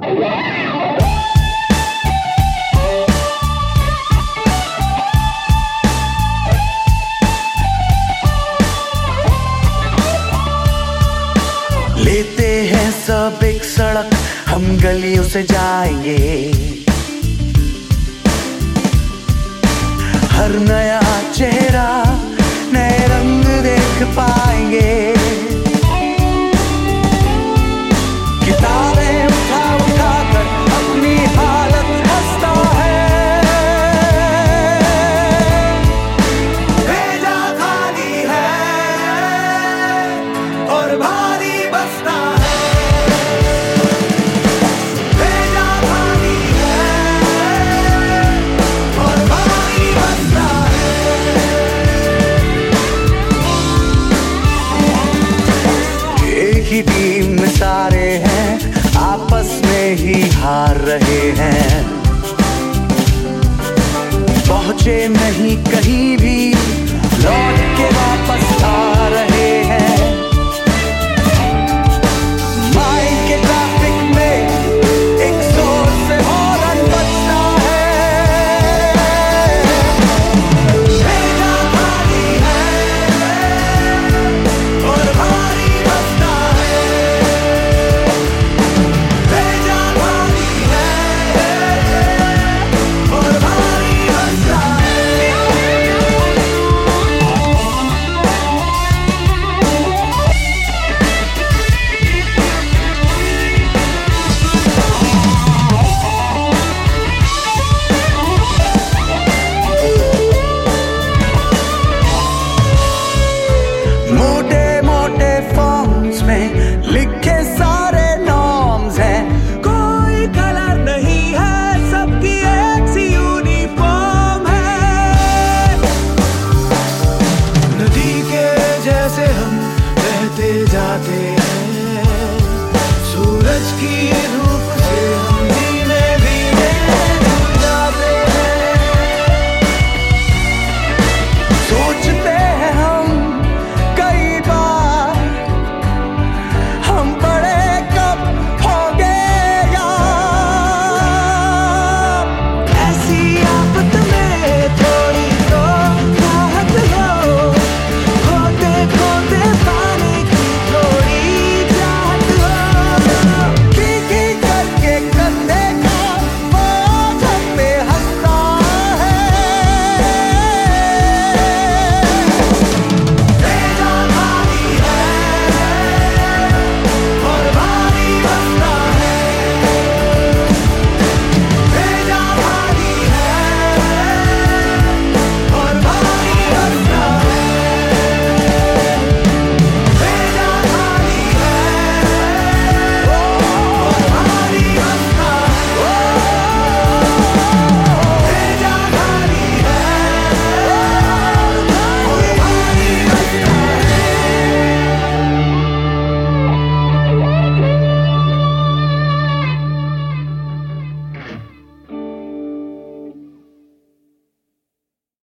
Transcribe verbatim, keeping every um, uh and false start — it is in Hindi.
लेते हैं सब एक सड़क, हम गलियों से जाएंगे। हर नया चेहरा नए रंग देख पाएंगे। किताबें उठा उठा कर अपनी हालत हंसता है। भेजा खाली है और भारी बसता है। भेजा खाली है और भारी बसता है। एक ही टीम में सारे हैं, आपस में ही हार रहे हैं। पहुंचे नहीं कहीं भी, लौट के वापस आ रहे हैं। माइंड के ट्रैफिक में एक जोर से हॉर्न बजता है। भेजा खाली है और भारी बसता है। भेजा खाली है और भारी बसता है। मोटे मोटे फॉर्म्स में लिखे सारे नॉर्म्स हैं। कोई कलर नहीं है, सबकी एक सी यूनिफॉर्म है। नदी के जैसे हम बहते जाते हैं, सूरज की